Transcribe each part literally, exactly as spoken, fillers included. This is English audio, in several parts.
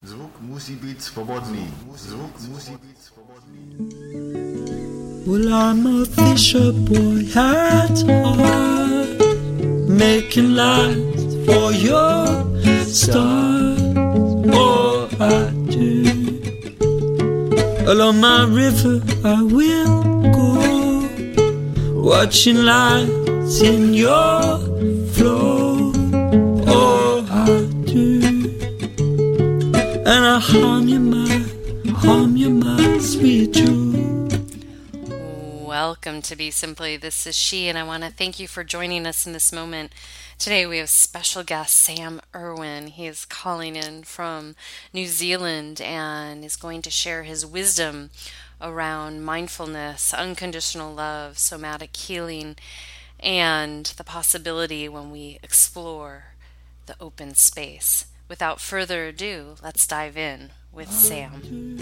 Zvuk musí být svobodný. Zvuk musí být svobodný. Well, I'm a fisher boy at heart, making lights for your stars. Oh, I do. Along my river I will go, watching lights in your flow. Oh, I do. And I hum you my, hum you my sweet tune. Welcome to Be Simply. This is She, and I want to thank you for joining us in this moment. Today we have special guest Sam Irwin. He is calling in from New Zealand and is going to share his wisdom around mindfulness, unconditional love, somatic healing, and the possibility when we explore the open space. Without further ado, let's dive in with Sam.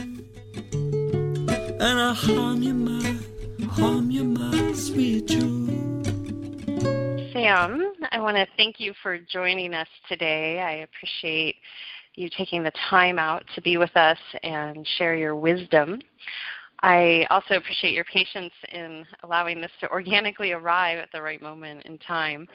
And I hum you my, hum you my sweet tune. Sam, I want to thank you for joining us today. I appreciate you taking the time out to be with us and share your wisdom. I also appreciate your patience in allowing this to organically arrive at the right moment in time.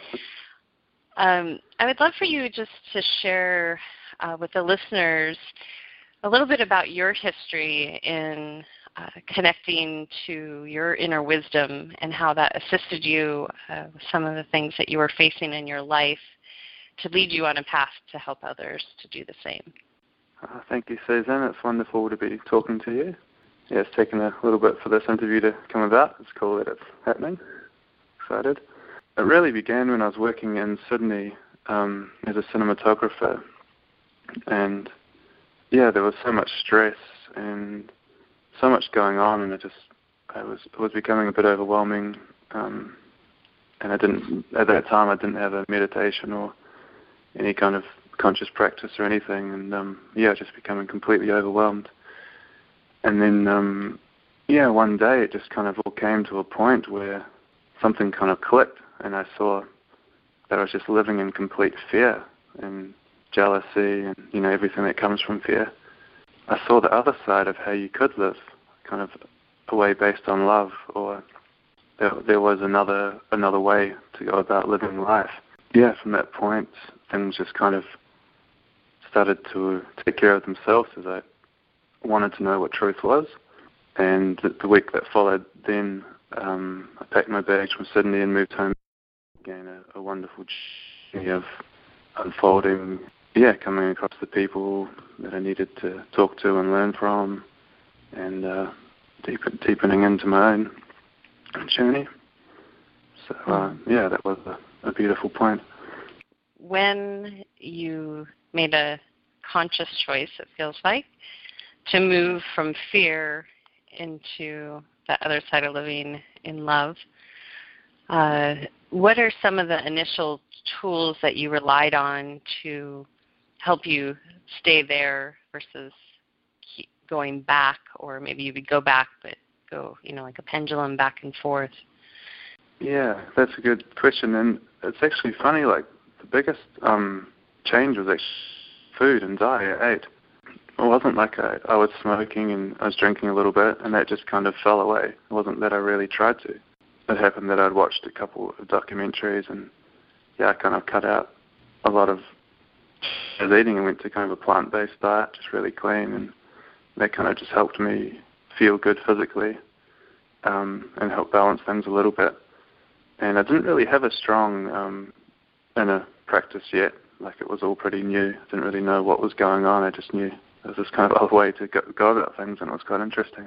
Um, I would love for you just to share uh, with the listeners a little bit about your history in uh, connecting to your inner wisdom and how that assisted you uh, with some of the things that you were facing in your life to lead you on a path to help others to do the same. Uh, thank you, Susan. It's wonderful to be talking to you. Yeah, it's taken a little bit for this interview to come about. It's cool that it's happening. Excited. It really began when I was working in Sydney um, as a cinematographer, and yeah, there was so much stress and so much going on, and it just I was it was becoming a bit overwhelming. Um, and I didn't at that time I didn't have a meditation or any kind of conscious practice or anything, and um, yeah, just becoming completely overwhelmed. And then um, yeah, one day it just kind of all came to a point where something kind of clicked. And I saw that I was just living in complete fear and jealousy and, you know, everything that comes from fear. I saw the other side of how you could live, kind of a way based on love, or there, there was another another way to go about living life. Yeah, from that point, things just kind of started to take care of themselves as I wanted to know what truth was. And the, the week that followed then, um, I packed my bags from Sydney and moved home. Again, a, a wonderful journey of unfolding, yeah, coming across the people that I needed to talk to and learn from, and uh, deepen, deepening into my own journey. So, uh, yeah, that was a, a beautiful point. When you made a conscious choice, it feels like, to move from fear into the other side of living in love, uh, what are some of the initial tools that you relied on to help you stay there versus keep going back, or maybe you would go back but go, you know, like a pendulum back and forth? Yeah, that's a good question, and it's actually funny, like the biggest um, change was actually food and diet I ate. It wasn't like I, I was smoking and I was drinking a little bit, and that just kind of fell away. It wasn't that I really tried to. It happened that I'd watched a couple of documentaries, and yeah, I kind of cut out a lot of I was eating and went to kind of a plant-based diet, just really clean, and that kind of just helped me feel good physically um, and help balance things a little bit. And I didn't really have a strong um, inner practice yet. Like, it was all pretty new. I didn't really know what was going on. I just knew there was this kind of other way to go, go about things, and it was quite interesting.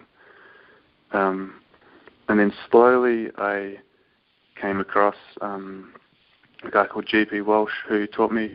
Um, and then slowly I came across um, a guy called G P Walsh, who taught me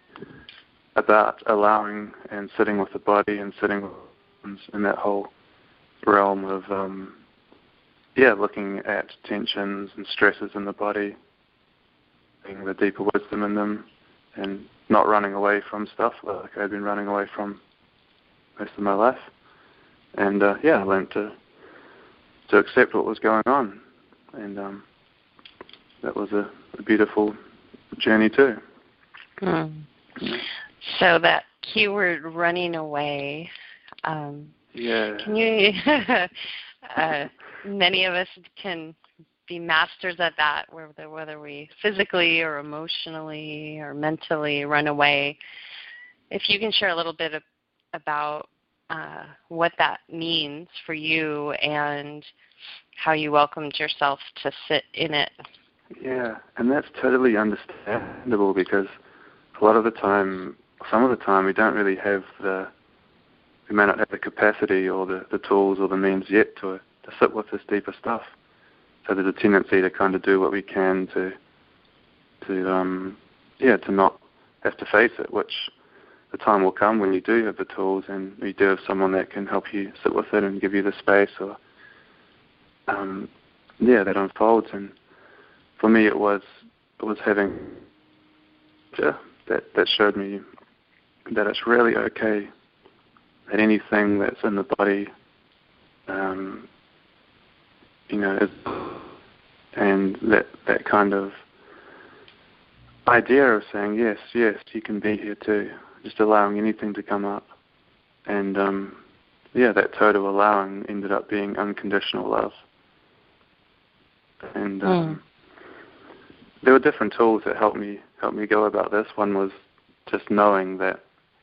about allowing and sitting with the body and sitting with in that whole realm of, um, yeah, looking at tensions and stresses in the body, seeing the deeper wisdom in them, and not running away from stuff like I'd been running away from most of my life. And uh, yeah, I learned to to accept what was going on, and um, that was a, a beautiful journey too. Mm. So that keyword running away. Um, yeah. Can you? uh, many of us can be masters at that, whether whether we physically or emotionally or mentally run away. If you can share a little bit of, about uh, what that means for you and how you welcomed yourself to sit in it. Yeah, and that's totally understandable because a lot of the time, some of the time, we don't really have the, we may not have the capacity or the, the tools or the means yet to to sit with this deeper stuff. So there's a tendency to kind of do what we can to, to um, yeah, to not have to face it, which the time will come when you do have the tools and you do have someone that can help you sit with it and give you the space or, um, yeah, that unfolds. And for me, it was it was having yeah, that that showed me that it's really okay that anything that's in the body, um, you know, is, and that that kind of idea of saying yes, yes, you can be here too, just allowing anything to come up, and um, yeah, that total allowing ended up being unconditional love, and. Um, mm. There were different tools that helped me help me go about this. One was just knowing that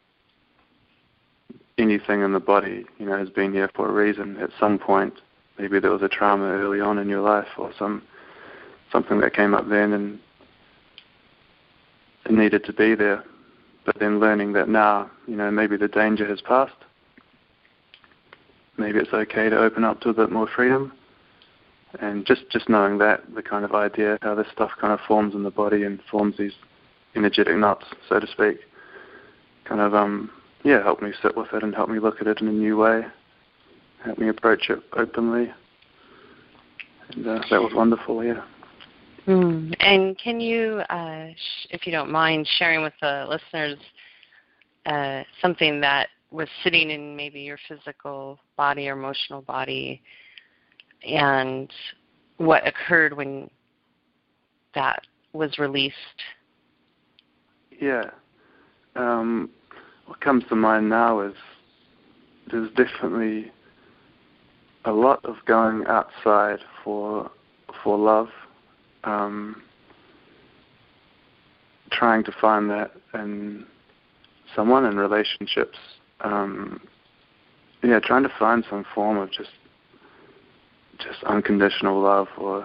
anything in the body, you know, has been here for a reason. At some point, maybe there was a trauma early on in your life, or some something that came up then, and it needed to be there. But then learning that now, you know, maybe the danger has passed. Maybe it's okay to open up to a bit more freedom. And just, just knowing that, the kind of idea, how this stuff kind of forms in the body and forms these energetic knots, so to speak, kind of, um, yeah, helped me sit with it and help me look at it in a new way, help me approach it openly. And uh, that was wonderful, yeah. Mm. And can you, uh, sh- if you don't mind, sharing with the listeners uh, something that was sitting in maybe your physical body or emotional body, and what occurred when that was released? Yeah. Um, what comes to mind now is there's definitely a lot of going outside for for love, um, trying to find that in someone, in relationships. Um, yeah, trying to find some form of just just unconditional love, or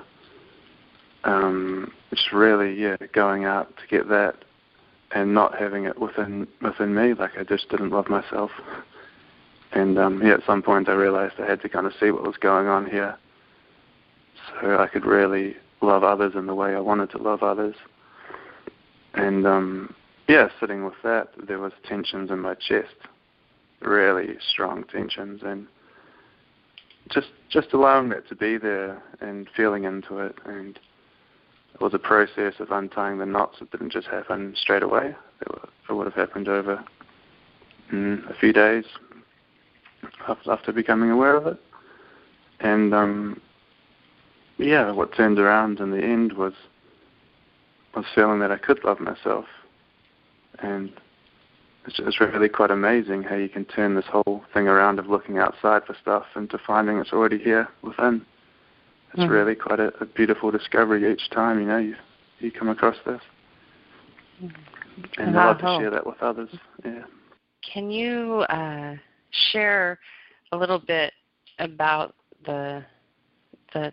um, just really, yeah, going out to get that and not having it within within me, like I just didn't love myself. And um, yeah, at some point I realized I had to kind of see what was going on here so I could really love others in the way I wanted to love others. And um, yeah, sitting with that, there was tensions in my chest, really strong tensions, and Just just allowing that to be there and feeling into it. And it was a process of untying the knots. It didn't just happen straight away. It, were, it would have happened over mm, a few days after becoming aware of it. And um, yeah, what turned around in the end was was feeling that I could love myself. And It's, it's really quite amazing how you can turn this whole thing around of looking outside for stuff into finding it's already here within. It's mm-hmm. really quite a, a beautiful discovery each time, you know, you, you come across this. Mm-hmm. And I love to share that with others. Yeah. Can you uh, share a little bit about the the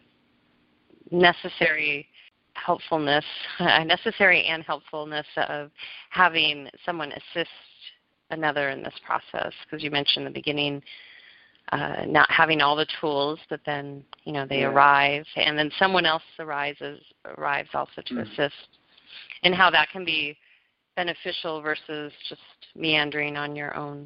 necessary helpfulness, uh, necessary and helpfulness of having someone assist another in this process? Because you mentioned in the beginning uh, not having all the tools, but then, you know, they yeah. arrive, and then someone else arises, arrives also to mm. assist, and how that can be beneficial versus just meandering on your own.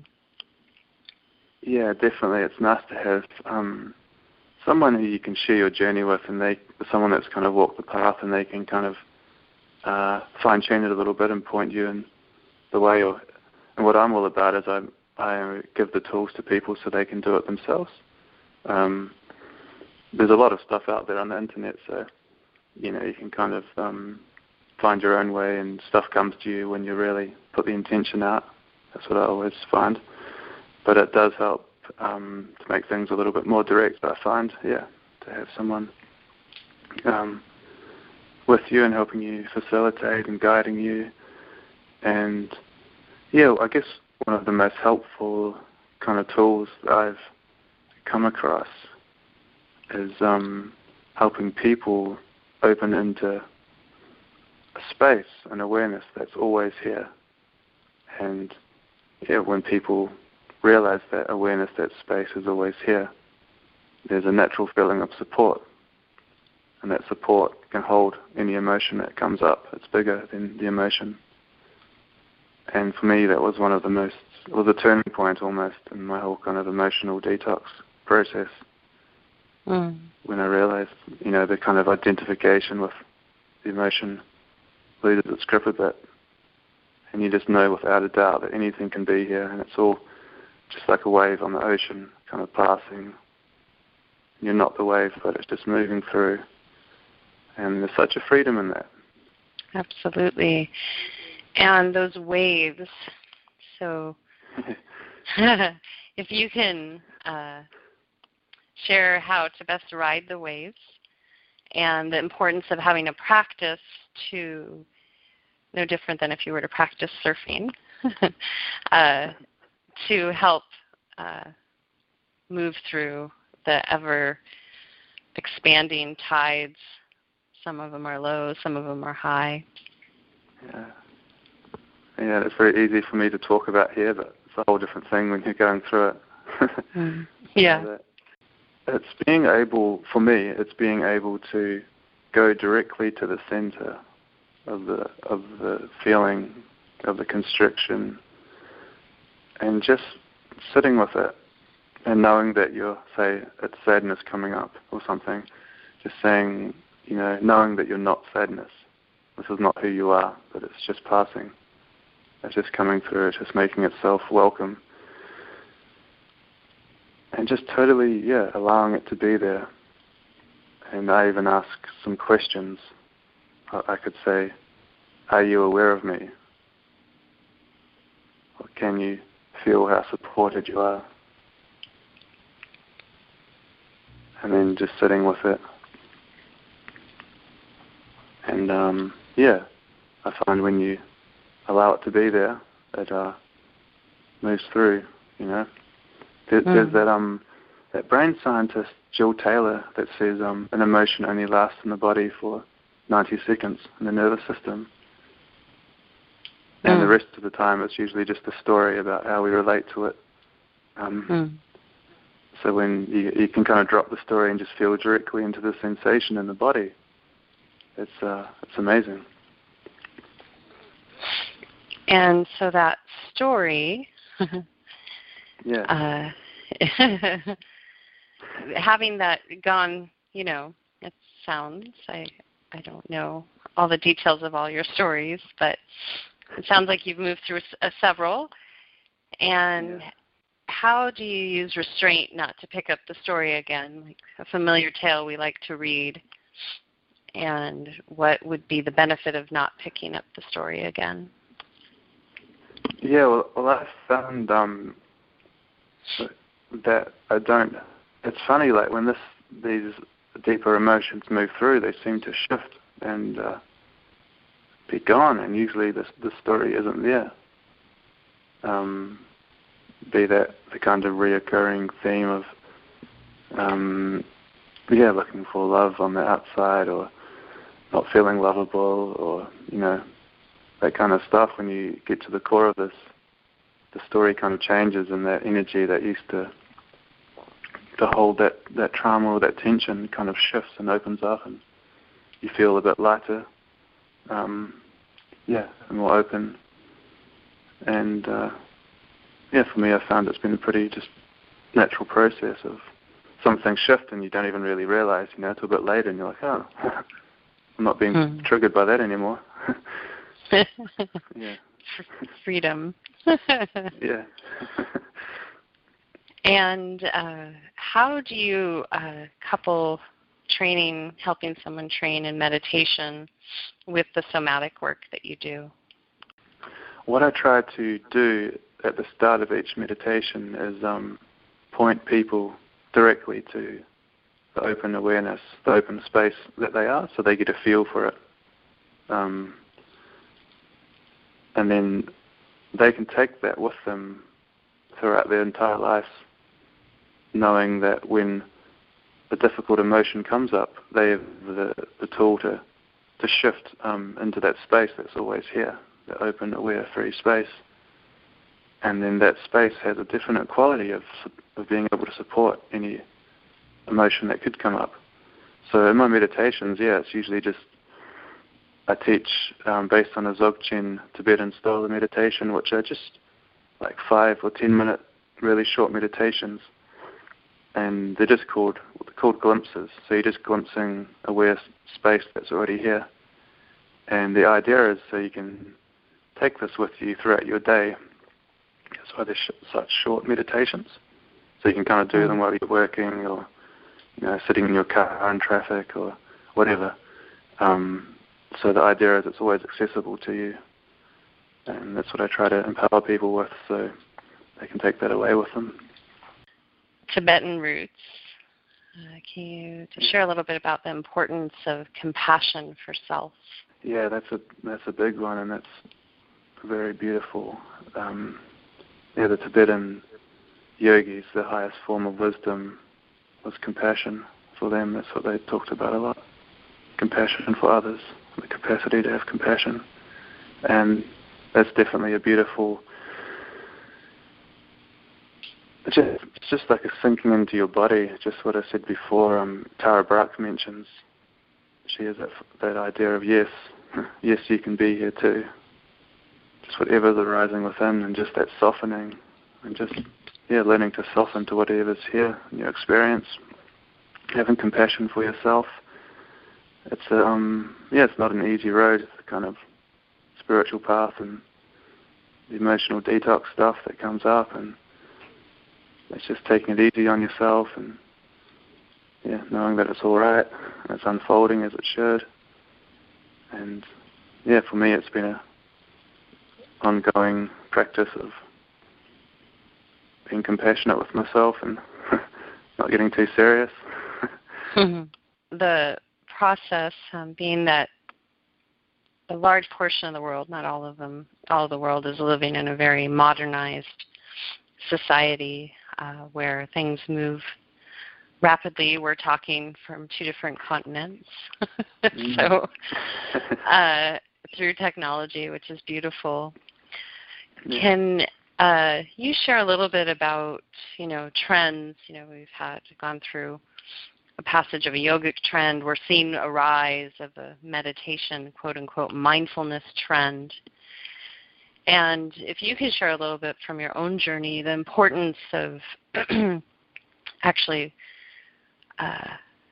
Yeah, definitely. It's nice to have um, someone who you can share your journey with, and they, someone that's kind of walked the path, and they can kind of uh, fine-tune it a little bit and point you in the way. Or, and what I'm all about is I, I give the tools to people so they can do it themselves. Um, there's a lot of stuff out there on the internet, so you know you can kind of um, find your own way, and stuff comes to you when you really put the intention out That's what I always find. But it does help um, to make things a little bit more direct, I find, yeah, to have someone um, with you and helping you facilitate and guiding you. And, yeah, I guess one of the most helpful kind of tools that I've come across is um, helping people open into a space, an awareness that's always here. And yeah, when people realize that awareness, that space is always here, there's a natural feeling of support. And that support can hold any emotion that comes up. It's bigger than the emotion. And for me, that was one of the most, it was a turning point almost in my whole kind of emotional detox process. Mm. When I realized, you know, the kind of identification with the emotion loses its grip a bit. And you just know without a doubt that anything can be here, and it's all just like a wave on the ocean, kind of passing. You're not the wave, but it's just moving through. And there's such a freedom in that. Absolutely. And those waves, so if you can uh, share how to best ride the waves and the importance of having a practice to, no different than if you were to practice surfing, uh, to help uh, move through the ever expanding tides. Some of them are low, some of them are high. Yeah. Yeah, it's very easy for me to talk about here, but it's a whole different thing when you're going through it. mm. Yeah. So it's being able, for me, it's being able to go directly to the center of the of the feeling, of the constriction, and just sitting with it and knowing that you're, say, it's sadness coming up or something, just saying, you know, knowing that you're not sadness. This is not who you are, but it's just passing. It's just coming through, it's just making itself welcome. And just totally, yeah, allowing it to be there. And I even ask some questions. I could say, are you aware of me? Or can you feel how supported you are? And then just sitting with it. And um, yeah, I find when you allow it to be there, it uh, moves through, you know. There, mm. There's that um that brain scientist, Jill Taylor, that says um, an emotion only lasts in the body for ninety seconds in the nervous system. And mm. the rest of the time it's usually just a story about how we relate to it. Um, mm. So when you, you can kind of drop the story and just feel directly into the sensation in the body, it's uh, it's amazing. And so that story, yeah, uh, having that gone, you know, it sounds, I I don't know all the details of all your stories, but it sounds like you've moved through uh, several. And yeah. How do you use restraint not to pick up the story again, like a familiar tale we like to read? And what would be the benefit of not picking up the story again? Yeah, well, well I found um, that I don't. It's funny, like when this these deeper emotions move through, they seem to shift and uh, be gone, and usually the the story isn't there. Um, be that the kind of reoccurring theme of, um, yeah, looking for love on the outside, or not feeling lovable, or, you know, that kind of stuff. When you get to the core of this, the story kind of changes, and that energy that used to to hold that, that trauma or that tension kind of shifts and opens up, and you feel a bit lighter, um, yeah, and more open. And uh, yeah, for me, I found it's been a pretty just natural process of something shift, and you don't even really realize, you know, until a bit later, and you're like, oh, I'm not being hmm. triggered by that anymore. yeah. Freedom. yeah. And uh, how do you uh, couple training, helping someone train in meditation with the somatic work that you do? What I try to do at the start of each meditation is um, point people directly to the open awareness, the open space that they are, so they get a feel for it. Um, and then they can take that with them throughout their entire lives, knowing that when a difficult emotion comes up, they have the, the tool to, to shift um, into that space that's always here, the open, aware, free space. And then that space has a definite quality of, of being able to support any emotion that could come up. So in my meditations, yeah, it's usually just, I teach um, based on a Dzogchen Tibetan style of meditation, which are just like five or ten minute really short meditations. And they're just called, they're called glimpses. So you're just glimpsing aware space that's already here. And the idea is so you can take this with you throughout your day. That's why there's sh- such short meditations. So you can kind of do them while you're working, or you know, sitting in your car in traffic or whatever. Um, so the idea is it's always accessible to you. And that's what I try to empower people with, so they can take that away with them. Tibetan roots. Uh, can you to share a little bit about the importance of compassion for self? Yeah, that's a that's a big one, and that's very beautiful. Um, yeah, the Tibetan yogis, the highest form of wisdom was compassion for them. That's what they talked about a lot. Compassion for others, the capacity to have compassion. And that's definitely a beautiful, it's just, it's just like a sinking into your body, just what I said before. Um, Tara Brach mentions, she has that, that idea of yes, yes you can be here too. Just whatever's arising within, and just that softening, and just, yeah, learning to soften to whatever's here in your experience. Having compassion for yourself. It's a, um, yeah, it's not an easy road. It's a kind of spiritual path and the emotional detox stuff that comes up, and it's just taking it easy on yourself, and yeah, knowing that it's all right and it's unfolding as it should. And yeah, for me, it's been a ongoing practice of being compassionate with myself and not getting too serious. The process, um, being that a large portion of the world, not all of them, all of the world is living in a very modernized society uh, where things move rapidly. We're talking from two different continents. so uh, through technology, which is beautiful. Yeah. Can uh, you share a little bit about, you know, trends? You know, we've had gone through a passage of a yogic trend. We're seeing a rise of a meditation, quote-unquote, mindfulness trend. And if you could share a little bit from your own journey, the importance of actually uh,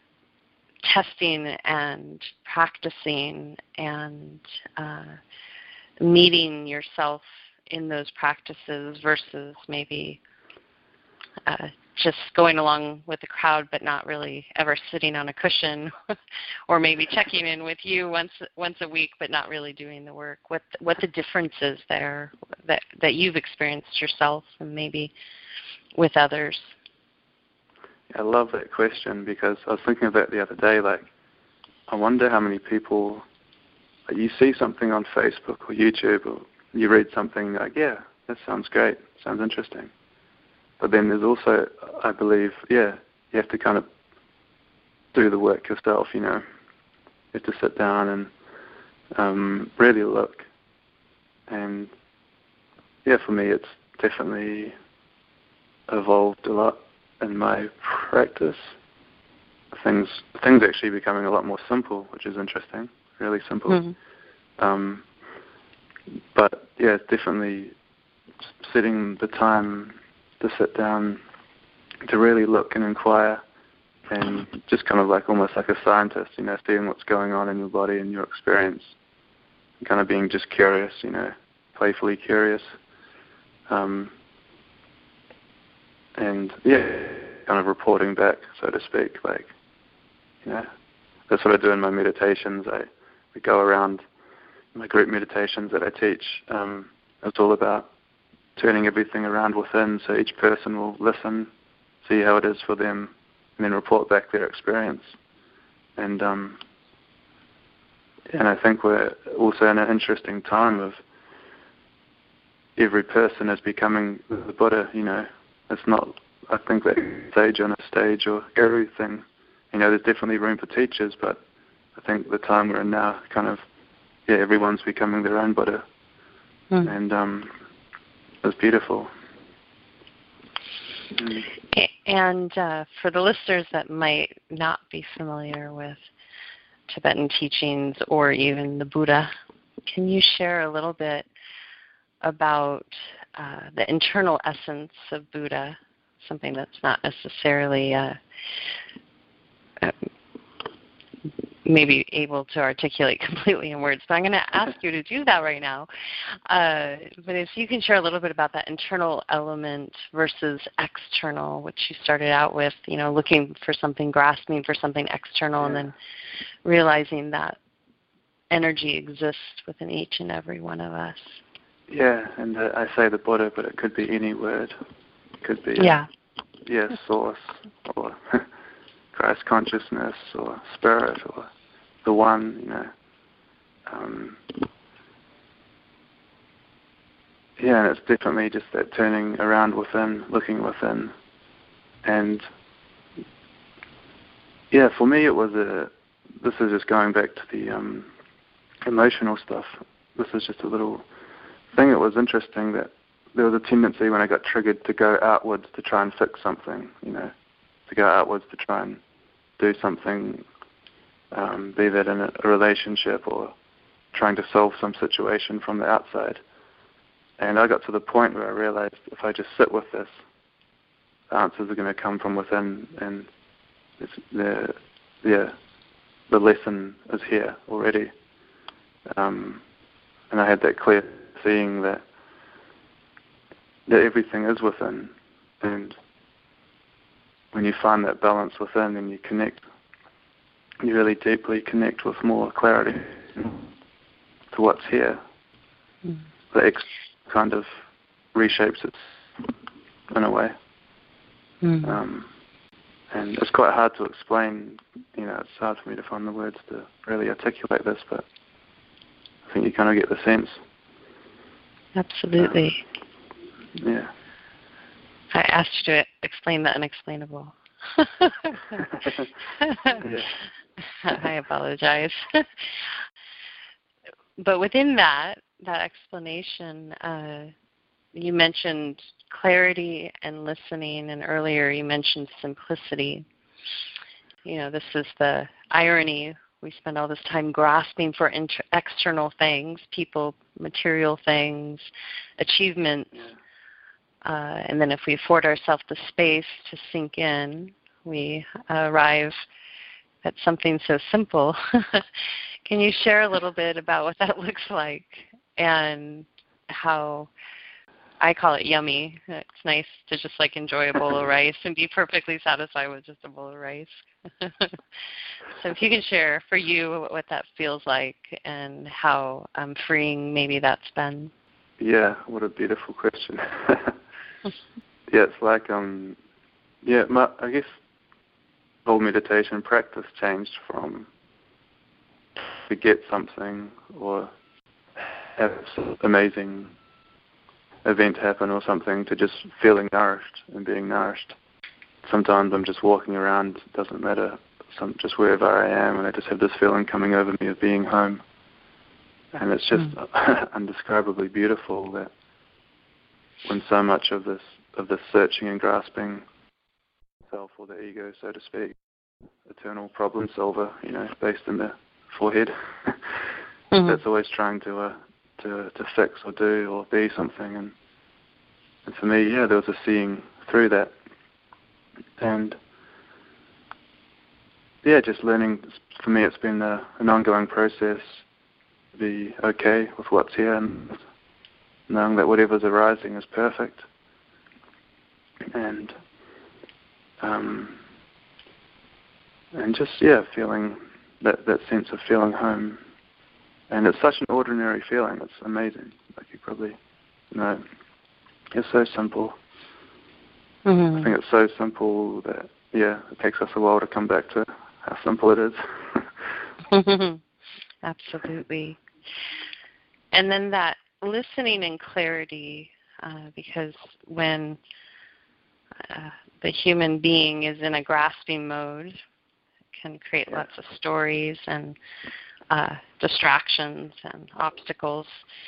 testing and practicing and uh, meeting yourself in those practices versus maybe uh, just going along with the crowd but not really ever sitting on a cushion or maybe checking in with you once once a week but not really doing the work. What what the difference is there that, that you've experienced yourself and maybe with others? I love that question, because I was thinking of that the other day. Like, I wonder how many people, like, you see something on Facebook or YouTube, or you read something like, yeah, that sounds great, sounds interesting. But then there's also, I believe, yeah, you have to kind of do the work yourself, you know. You have to sit down and um, really look. And, yeah, for me it's definitely evolved a lot in my practice. Things things actually becoming a lot more simple, which is interesting, really simple. Mm-hmm. Um, but, yeah, it's definitely setting the time to sit down, to really look and inquire, and just kind of like almost like a scientist, you know, seeing what's going on in your body and your experience, and kind of being just curious, you know, playfully curious. Um, and, yeah, kind of reporting back, so to speak, like, you know, that's what I do in my meditations. I we go around my group meditations that I teach. Um, it's all about turning everything around within, so each person will listen, see how it is for them, and then report back their experience. And um, and I think we're also in an interesting time of every person is becoming the Buddha. You know, it's not, I think, that stage on a stage or guru thing. You know, there's definitely room for teachers, but I think the time we're in now, kind of, yeah, everyone's becoming their own Buddha, mm. and um, it's beautiful. Mm. And uh, for the listeners that might not be familiar with Tibetan teachings or even the Buddha, can you share a little bit about uh, the internal essence of Buddha, something that's not necessarily uh, uh, maybe able to articulate completely in words, but I'm going to ask you to do that right now. Uh, but if you can share a little bit about that internal element versus external, which you started out with, you know, looking for something, grasping for something external, yeah. and then realizing that energy exists within each and every one of us. Yeah, and uh, I say the Buddha, but it could be any word. It could be, yeah, uh, yeah, source, or Christ consciousness, or spirit, or the one, you know. Um, yeah, and it's definitely just that turning around within, looking within. And yeah, for me it was a, this is just going back to the um, emotional stuff. This is just a little thing that was interesting, that there was a tendency when I got triggered to go outwards to try and fix something, you know, to go outwards to try and do something, um, be that in a, a relationship or trying to solve some situation from the outside. And I got to the point where I realized if I just sit with this, the answers are going to come from within, and it's the, yeah, the lesson is here already. Um, and I had that clear seeing that that everything is within, and when you find that balance within and you connect, you really deeply connect with more clarity to what's here. Mm. The X kind of reshapes it in a way. Mm. Um, and it's quite hard to explain, you know, it's hard for me to find the words to really articulate this, but I think you kind of get the sense. Absolutely. Um, yeah. I asked you to explain the unexplainable. I apologize. But within that, that explanation, uh, you mentioned clarity and listening, and earlier you mentioned simplicity. You know, this is the irony. We spend all this time grasping for inter- external things, people, material things, achievements. Yeah. Uh, and then if we afford ourselves the space to sink in, we arrive at something so simple. Can you share a little bit about what that looks like and how, I call it yummy. It's nice to just like enjoy a bowl of rice and be perfectly satisfied with just a bowl of rice. So if you can share for you what that feels like and how um, freeing maybe that's been. Yeah, what a beautiful question. Yeah, it's like, um, yeah, my, I guess whole meditation practice changed from to get something or have some amazing event happen or something to just feeling nourished and being nourished. Sometimes I'm just walking around, it doesn't matter, some, just wherever I am, and I just have this feeling coming over me of being home. And it's just mm. indescribably beautiful that when so much of this of this searching and grasping self or the ego, so to speak, eternal problem solver, you know, based in the forehead, mm-hmm. that's always trying to uh, to to fix or do or be something. And and for me, yeah, there was a seeing through that, and yeah, just learning. For me, it's been a, an ongoing process to be okay with what's here and knowing that whatever's arising is perfect, and um, and just yeah, feeling that that sense of feeling home, and it's such an ordinary feeling. It's amazing. Like you probably know, it's so simple. Mm-hmm. I think it's so simple that, yeah, it takes us a while to come back to how simple it is. Absolutely. And then that listening and clarity, uh, because when uh, the human being is in a grasping mode, it can create yeah. lots of stories and uh, distractions and obstacles.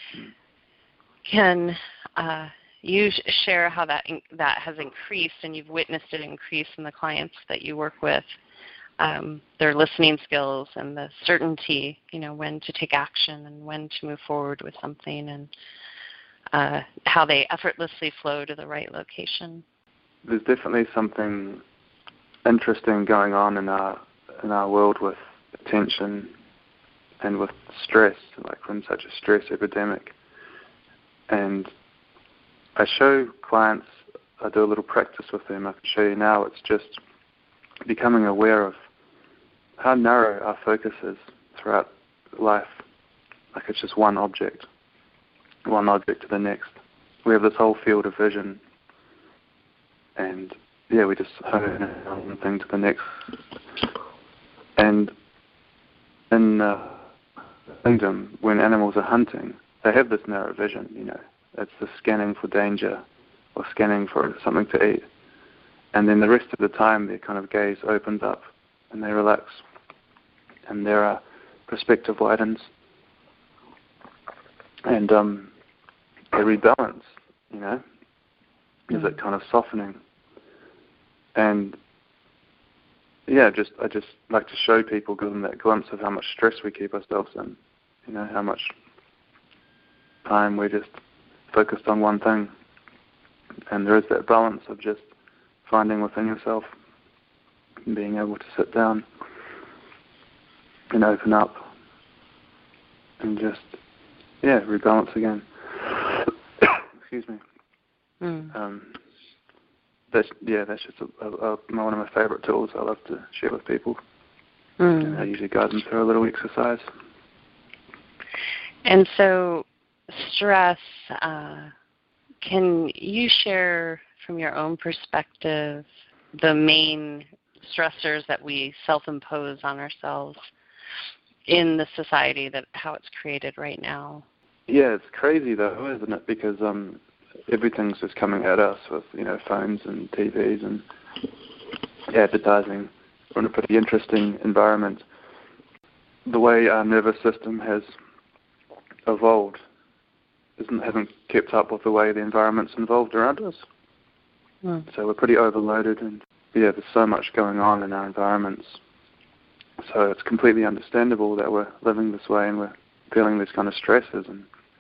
Can uh, you share how that in, that has increased, and you've witnessed it increase in the clients that you work with, um, their listening skills and the certainty, you know, when to take action and when to move forward with something, and uh, how they effortlessly flow to the right location? There's definitely something interesting going on in our in our world with attention and with stress, like we're in such a stress epidemic. And I show clients, I do a little practice with them. I can show you now. It's just becoming aware of how narrow our focus is throughout life. Like it's just one object, one object to the next. We have this whole field of vision, and yeah, we just hone in on one thing to the next. And in uh, kingdom, when animals are hunting, they have this narrow vision, you know. It's the scanning for danger or scanning for something to eat. And then the rest of the time, their kind of gaze opens up and they relax. And their uh, perspective widens. And um, they rebalance, you know. There's that kind of softening. And yeah, just I just like to show people, give them that glimpse of how much stress we keep ourselves in. You know, how much time we're just focused on one thing. And there is that balance of just finding within yourself and being able to sit down and open up and just, yeah, rebalance again. Excuse me. Mm. Um, that's, yeah, that's just a, a, a, one of my favorite tools I love to share with people. Mm. And I usually guide them through a little exercise. And so stress, uh, can you share from your own perspective the main stressors that we self-impose on ourselves in the society, that how it's created right now? Yeah, it's crazy though, isn't it? Because um, everything's just coming at us with, you know, phones and T Vs and advertising. We're in a pretty interesting environment. The way our nervous system has evolved isn't hasn't kept up with the way the environment's evolved around us. Mm. So we're pretty overloaded, and yeah, there's so much going on in our environments. So it's completely understandable that we're living this way and we're feeling these kind of stresses. And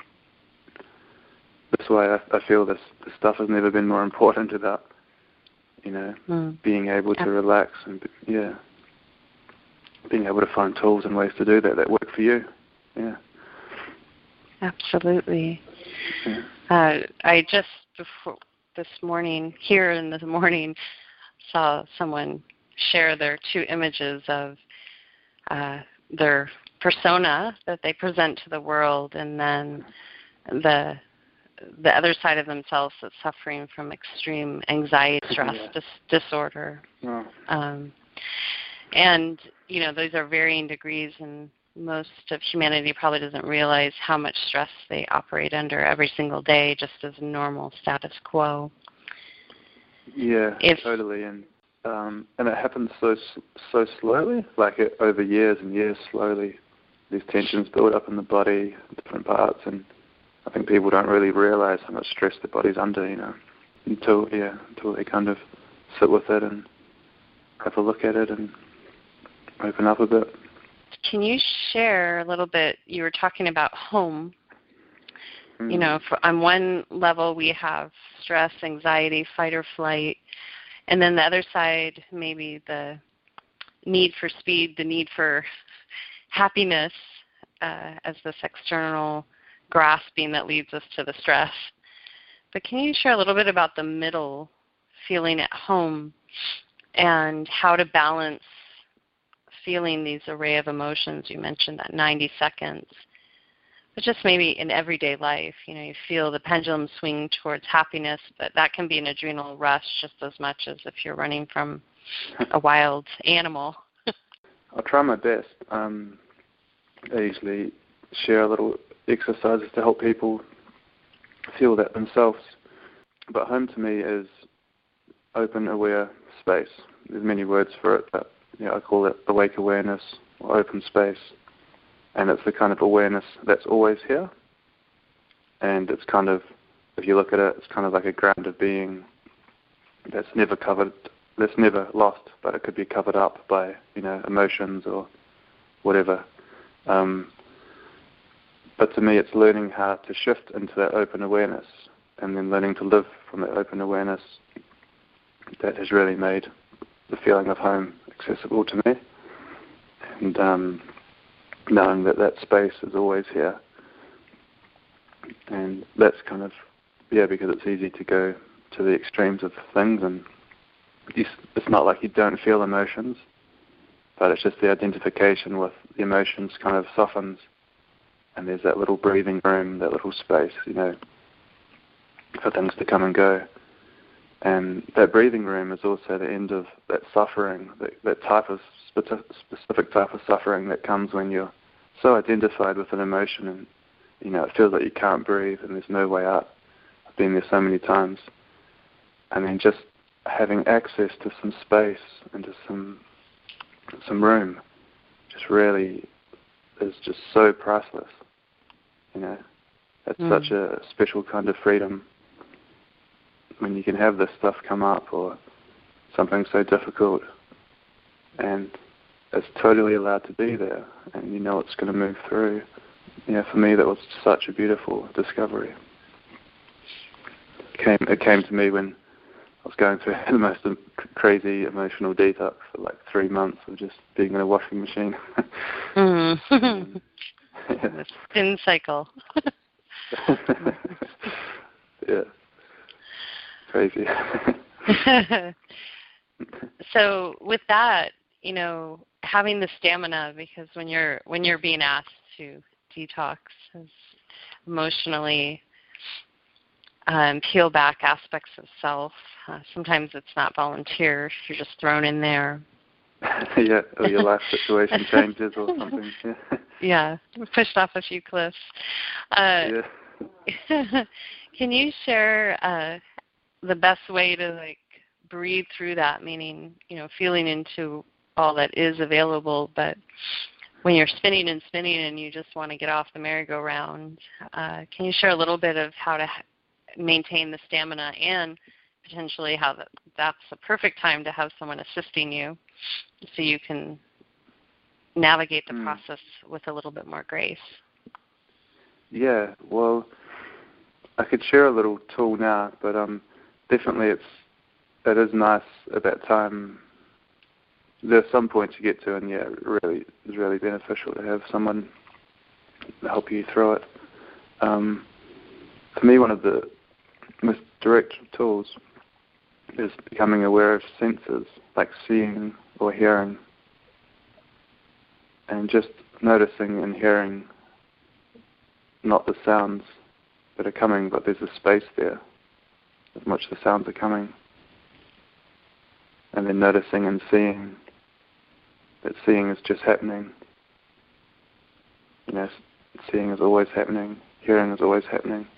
that's why I, I feel this, this stuff has never been more important about, you know, mm. being able to relax and, yeah, being able to find tools and ways to do that that work for you. Yeah. Absolutely. Yeah. Uh, I just before this morning, here in the morning, saw someone share their two images of uh, their persona that they present to the world, and then the the other side of themselves that's suffering from extreme anxiety, stress, yeah. dis- disorder. Yeah. Um, and, you know, those are varying degrees, and most of humanity probably doesn't realize how much stress they operate under every single day just as a normal status quo. Yeah, if, totally. And um, and it happens so so slowly, like it, over years and years slowly. These tensions build up in the body, different parts, and I think people don't really realize how much stress their body's under, you know, until, yeah, until they kind of sit with it and have a look at it and open up a bit. Can you share a little bit, you were talking about home. Mm. You know, for, on one level we have stress, anxiety, fight or flight, and then the other side, maybe the need for speed, the need for happiness uh, as this external grasping that leads us to the stress. But can you share a little bit about the middle, feeling at home, and how to balance feeling these array of emotions? You mentioned that ninety seconds, but just maybe in everyday life, you know, you feel the pendulum swing towards happiness, but that can be an adrenal rush just as much as if you're running from a wild animal. I'll try my best. Um, I usually share little exercises to help people feel that themselves. But home to me is open, aware space. There's many words for it, but yeah, I call it awake awareness or open space. And it's the kind of awareness that's always here. And it's kind of, if you look at it, it's kind of like a grounded being that's never covered, that's never lost, but it could be covered up by, you know, emotions or whatever. Um, but to me, it's learning how to shift into that open awareness and then learning to live from that open awareness that has really made the feeling of home accessible to me. And um, knowing that that space is always here. And that's kind of, yeah, because it's easy to go to the extremes of things, and it's not like you don't feel emotions, but it's just the identification with the emotions kind of softens, and there's that little breathing room, that little space, you know, for things to come and go. And that breathing room is also the end of that suffering, that, that type of specific type of suffering that comes when you're so identified with an emotion and, you know, it feels like you can't breathe and there's no way out. I've been there so many times. And then just having access to some space and to some some room just really is just so priceless. You know, it's mm. such a special kind of freedom when you can have this stuff come up or something so difficult and it's totally allowed to be there and you know it's going to move through. Yeah, for me that was such a beautiful discovery. It came, it came to me when I was going through the most crazy emotional detox for like three months of just being in a washing machine. mm. um, yeah. The spin cycle. Yeah. Crazy. So with that, you know, having the stamina, because when you're when you're being asked to detox, emotionally um, peel back aspects of self, uh, sometimes it's not volunteer; you're just thrown in there. Yeah, or your life situation changes or something. Yeah, yeah, pushed off a few cliffs. Uh, yeah. Can you share uh, the best way to like breathe through that? Meaning, you know, feeling into all that is available, but when you're spinning and spinning and you just want to get off the merry-go-round, uh, can you share a little bit of how to ha- maintain the stamina and potentially how that, that's a perfect time to have someone assisting you so you can navigate the mm. process with a little bit more grace? Yeah, well, I could share a little tool now, but um, definitely it's it is nice at that time. There's some points you get to, and yeah, it really is really beneficial to have someone help you through it. Um, for me, one of the most direct tools is becoming aware of senses, like seeing or hearing, and just noticing and hearing not the sounds that are coming, but there's a space there as much the sounds are coming. And then noticing and seeing that seeing is just happening. You know, seeing is always happening, hearing is always happening.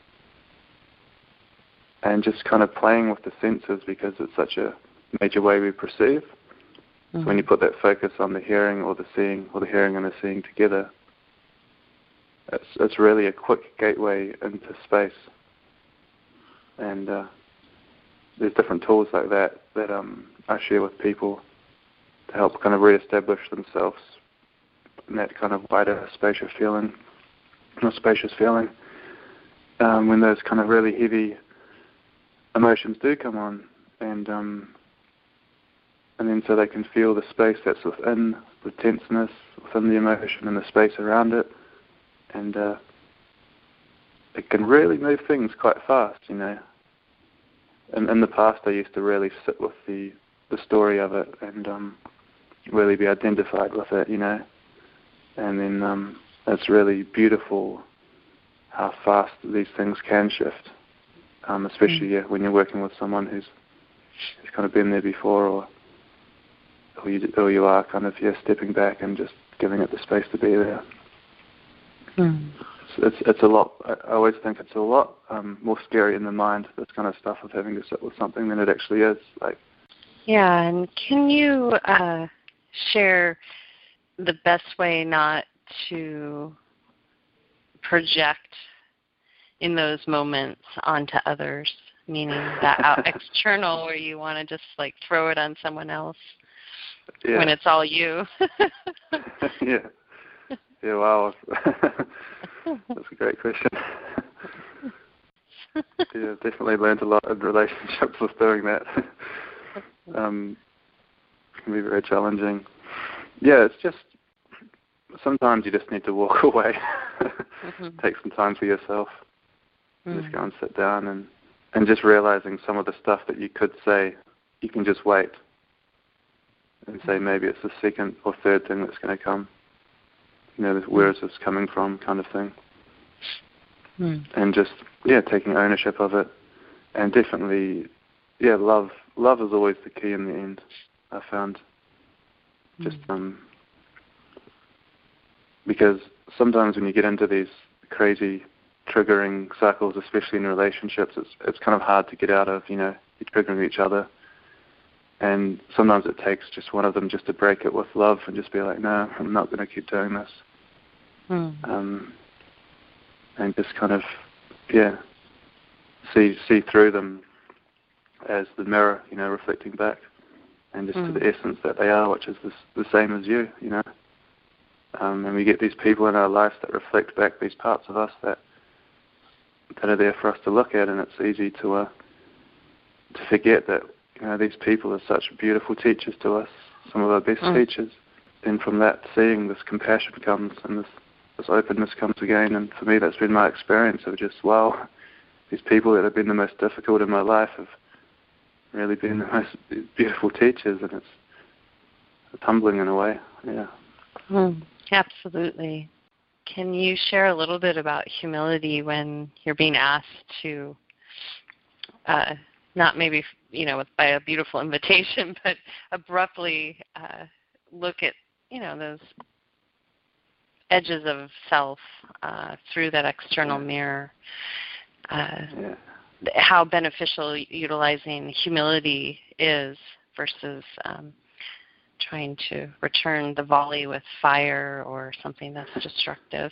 And just kind of playing with the senses because it's such a major way we perceive. Mm-hmm. So when you put that focus on the hearing or the seeing, or the hearing and the seeing together, it's, it's really a quick gateway into space. And uh, there's different tools like that that um, I share with people to help kind of reestablish themselves in that kind of wider spacious feeling, or spacious feeling, um, when those kind of really heavy emotions do come on, and um, and then so they can feel the space that's within the tenseness, within the emotion and the space around it, and uh, it can really move things quite fast, you know. And in the past, I used to really sit with the, the story of it and um, really be identified with it, you know. And then um, it's really beautiful how fast these things can shift, um, especially mm. yeah, when you're working with someone who's who's kind of been there before, or or you, or you are kind of yeah, stepping back and just giving it the space to be there. Mm. It's, it's it's a lot. I always think it's a lot um, more scary in the mind, this kind of stuff of having to sit with something, than it actually is. Like, yeah, and can you uh, share the best way not to project in those moments onto others, meaning that out external where you want to just like throw it on someone else yeah. when it's all you? yeah. Yeah, wow. That's a great question. Yeah, definitely learned a lot in relationships with doing that. um, it can be very challenging. Yeah, it's just, sometimes you just need to walk away. mm-hmm. Take some time for yourself. Mm. Just go and sit down and, and just realizing some of the stuff that you could say, you can just wait and say maybe it's the second or third thing that's going to come. You know, where is this coming from kind of thing. Mm. And just, yeah, taking ownership of it. And definitely, yeah, love. Love is always the key in the end, I found. Just, mm. um, because sometimes when you get into these crazy triggering cycles, especially in relationships, it's it's kind of hard to get out of, you know, you're triggering each other. And sometimes it takes just one of them just to break it with love and just be like, no, I'm not going to keep doing this. Mm. Um, and just kind of, yeah, see see through them as the mirror, you know, reflecting back, and just mm. to the essence that they are, which is the, the same as you, you know. Um, and we get these people in our lives that reflect back these parts of us that that are there for us to look at, and it's easy to uh, to forget that, you know, these people are such beautiful teachers to us, some of our best mm. teachers. And from that, seeing this compassion comes, and this, this openness comes again. And for me, that's been my experience of just, wow, these people that have been the most difficult in my life have really been the most beautiful teachers, and it's, it's humbling in a way, yeah. Mm, absolutely. Can you share a little bit about humility when you're being asked to uh, not maybe, you know, by a beautiful invitation, but abruptly uh, look at, you know, those edges of self uh, through that external yeah. mirror? Uh, yeah. How beneficial utilizing humility is versus um, trying to return the volley with fire or something that's destructive.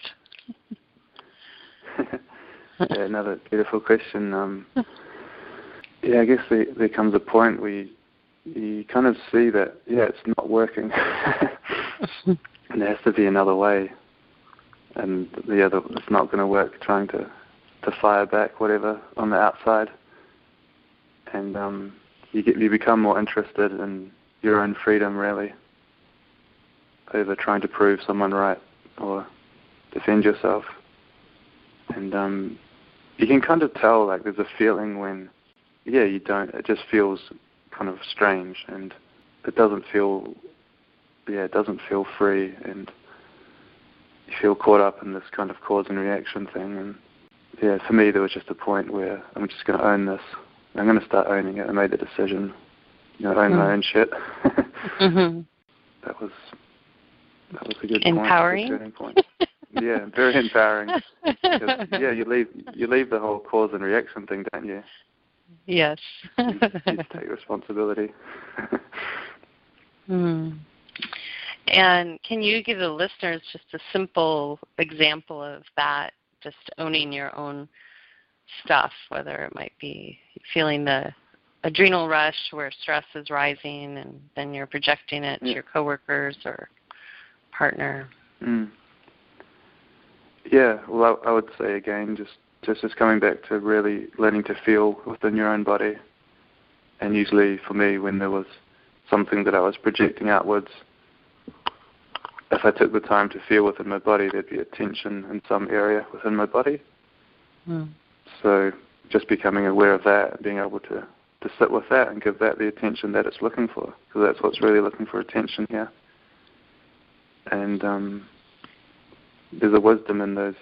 Yeah, another beautiful question. Um, yeah, I guess there, there comes a point where you, you kind of see that, yeah, it's not working. And there has to be another way. And the other, it's not going to work trying to, to fire back whatever on the outside. And um, you get you become more interested in your own freedom, really, over trying to prove someone right or defend yourself. And um, you can kind of tell, like, there's a feeling when, yeah, you don't, it just feels kind of strange, and it doesn't feel, yeah, it doesn't feel free, and you feel caught up in this kind of cause and reaction thing. And yeah, for me, there was just a point where I'm just going to own this. I'm going to start owning it. I made the decision, you know, own mm. my own shit. mm-hmm. That was that was a good empowering. Point, a turning point. Yeah, very empowering. Because, yeah, you leave you leave the whole cause and reaction thing, don't you? Yes. you, you take responsibility. mm. And can you give the listeners just a simple example of that, just owning your own stuff, whether it might be feeling the adrenal rush where stress is rising and then you're projecting it to yeah. your coworkers or partner? Mm. Yeah, well, I, I would say again, just, just just coming back to really learning to feel within your own body. And usually for me, when there was something that I was projecting outwards, if I took the time to feel within my body, there'd be a tension in some area within my body. Mm. So just becoming aware of that and being able to, to sit with that and give that the attention that it's looking for, because that's what's really looking for attention here. And um, there's a wisdom in those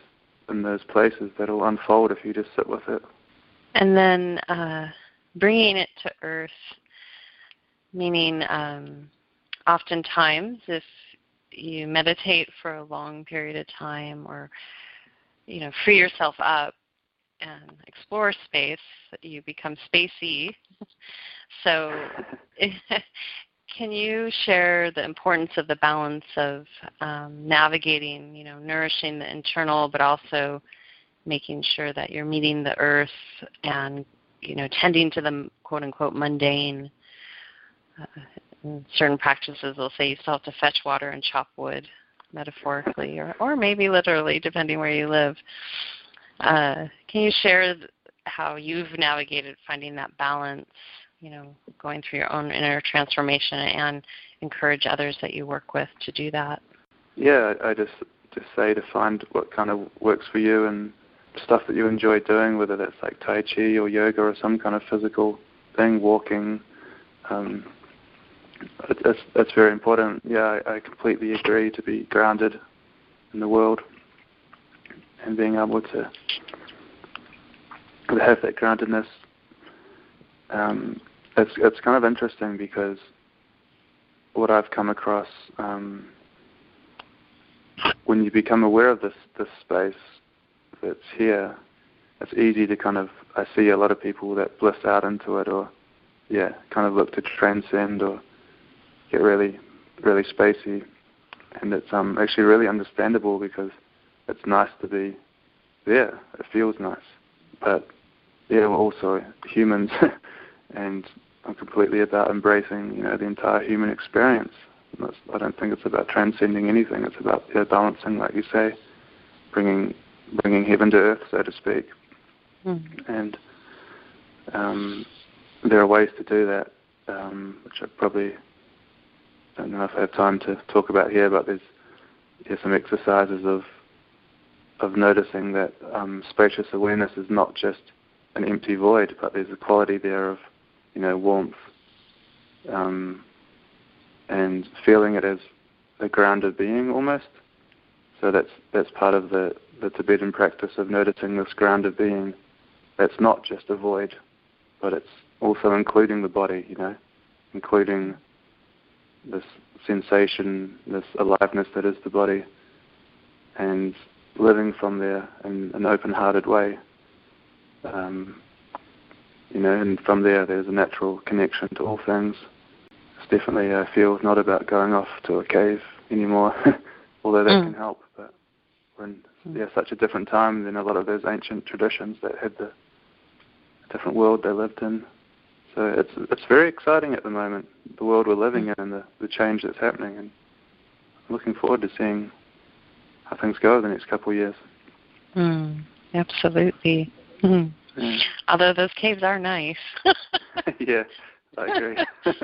in those places that'll unfold if you just sit with it. And then uh, bringing it to earth, meaning um, oftentimes if you meditate for a long period of time, or you know, free yourself up and explore space, you become spacey. So can you share the importance of the balance of um, navigating, you know, nourishing the internal, but also making sure that you're meeting the earth and, you know, tending to the quote-unquote mundane? Uh, in certain practices will say you still have to fetch water and chop wood, metaphorically, or, or maybe literally, depending where you live. Uh, can you share how you've navigated finding that balance, you know, going through your own inner transformation, and encourage others that you work with to do that? Yeah, I just just say to find what kind of works for you and stuff that you enjoy doing, whether that's like Tai Chi or yoga or some kind of physical thing, walking. Um, it, it's, it's very important. Yeah, I, I completely agree, to be grounded in the world and being able to have that groundedness. Um, it's it's kind of interesting because what I've come across, um, when you become aware of this, this space that's here, it's easy to kind of, I see a lot of people that bliss out into it, or yeah, kind of look to transcend or get really, really spacey. And it's um, actually really understandable, because it's nice to be there. It feels nice. But yeah, we're also humans, and I'm completely about embracing, you know, the entire human experience. That's, I don't think it's about transcending anything. It's about yeah, balancing, like you say, bringing bringing heaven to earth, so to speak. Mm-hmm. And um, there are ways to do that, um, which I probably don't know if I have time to talk about here, but there's, there's some exercises of of noticing that um, spacious awareness is not just an empty void, but there's a quality there of, you know, warmth, um, and feeling it as a grounded being almost. So that's that's part of the, the Tibetan practice of noticing this grounded being. That's not just a void, but it's also including the body, you know, including this sensation, this aliveness that is the body, and living from there in an open-hearted way. Um, you know, and from there there's a natural connection to all things. It's definitely, I feel, not about going off to a cave anymore, although that mm. can help. But when mm. yeah, such a different time than a lot of those ancient traditions that had the different world they lived in. So it's it's very exciting at the moment, the world we're living in and the, the change that's happening. And I'm looking forward to seeing how things go over the next couple of years. Mm, absolutely. Mm. Yeah. Although those caves are nice. Yeah, I agree.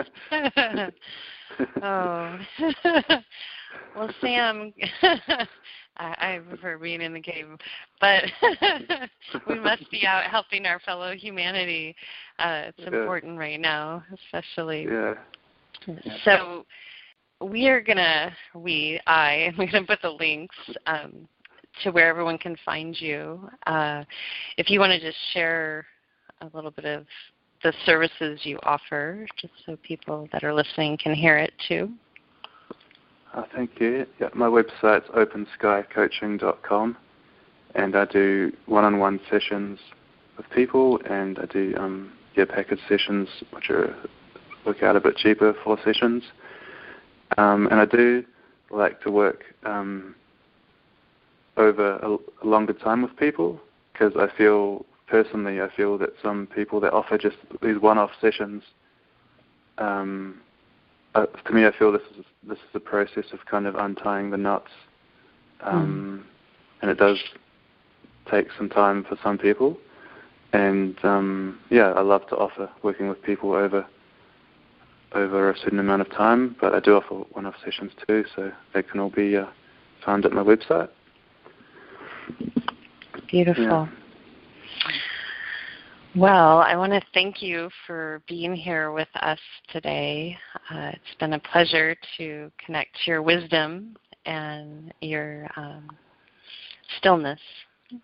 Oh. Well, Sam, I, I prefer being in the cave, but we must be out helping our fellow humanity. Uh, it's yeah. important right now, especially. Yeah. So we are going to, we, I, I'm going to put the links um, to where everyone can find you. Uh, if you want to just share a little bit of the services you offer, just so people that are listening can hear it too. Uh, thank you. Yeah, my website's open sky coaching dot com, and I do one-on-one sessions with people, and I do um, yeah, package sessions, which are work out a bit cheaper, four sessions. Um, and I do like to work um, over a, a longer time with people, because I feel, personally, I feel that some people that offer just these one-off sessions, um, uh, to me, I feel this is this is a process of kind of untying the knots, um, mm. and it does take some time for some people. And um, yeah, I love to offer working with people over over a certain amount of time, but I do offer one-off sessions too, so they can all be uh, found at my website. Beautiful. Yeah. Well, I want to thank you for being here with us today. Uh, it's been a pleasure to connect to your wisdom and your um, stillness.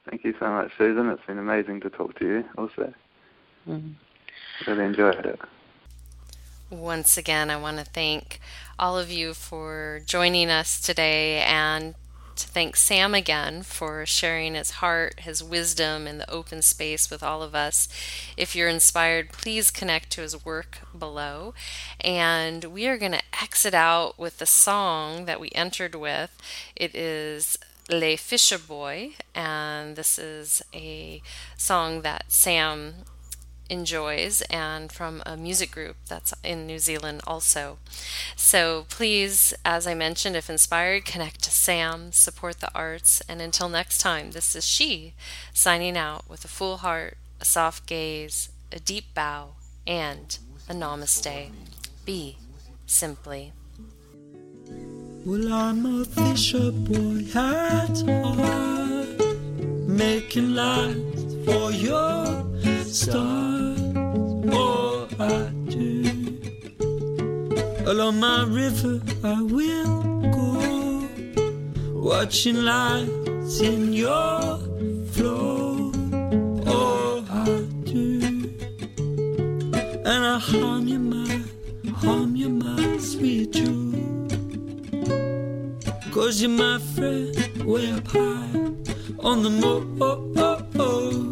Thank you so much, Susan. It's been amazing to talk to you also. Mm-hmm. Really enjoyed it. Once again, I want to thank all of you for joining us today, and to thank Sam again for sharing his heart, his wisdom, and the open space with all of us. If you're inspired, please connect to his work below. And we are going to exit out with the song that we entered with. It is Les Fisher Boy, and this is a song that Sam enjoys, and from a music group that's in New Zealand also. So please, as I mentioned, if inspired, connect to Sam, support the arts, and until next time, this is She signing out with a full heart, a soft gaze, a deep bow, and a namaste. Be simply. Well, I'm a fisher boy at heart, making lights for your stars. Oh, I do. Along my river I will go, watching lights in your flow. Oh, I do. And I hum you my, hum you my sweet Jew, 'cause you're my friend way up high on the moor. Oh, oh, oh.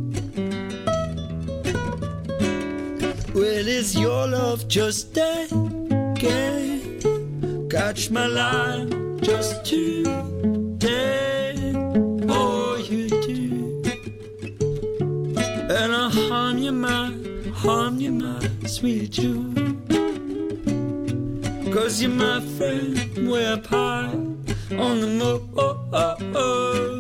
Well, is your love just a game? Catch my line just today. Oh, you do. And I hum you my, hum you my sweet Jew, 'cause you're my friend way up high on the moor. Oh, oh, oh.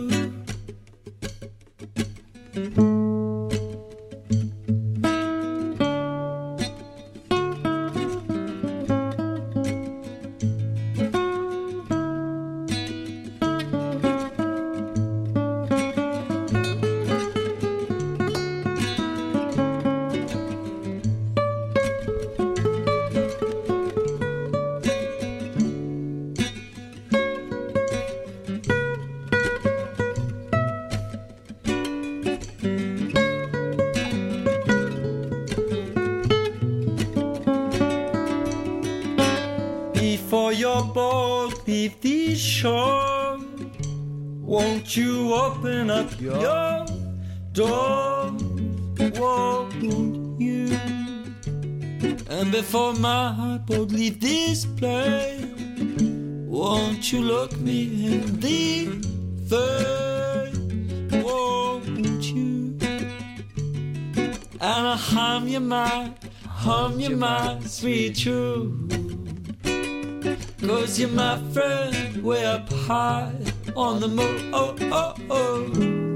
Before your boat leave the shore, won't you open up your door, won't you? And before my boat leave this place, won't you look me in the face, won't you? And I hum you my, hum you my sweet truth, 'cause you're my friend way up high on the moor. Oh, oh, oh.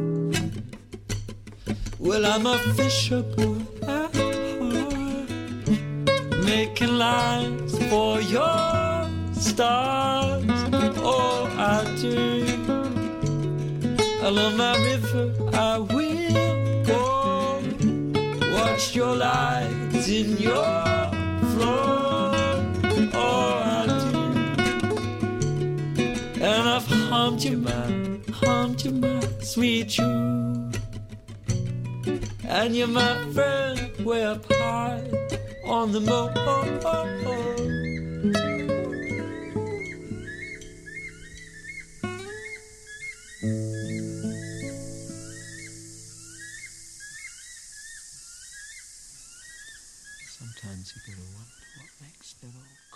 Well, I'm a fisher boy at heart, making lines for your stars. Oh, I do. Along my river I will go, watch your lights in your flow. Oh, I do. And I've hummed you my, hummed you my sweet you, and you're my friend way up high on the moor. Oh, oh, oh. Sometimes you gotta wonder what makes it all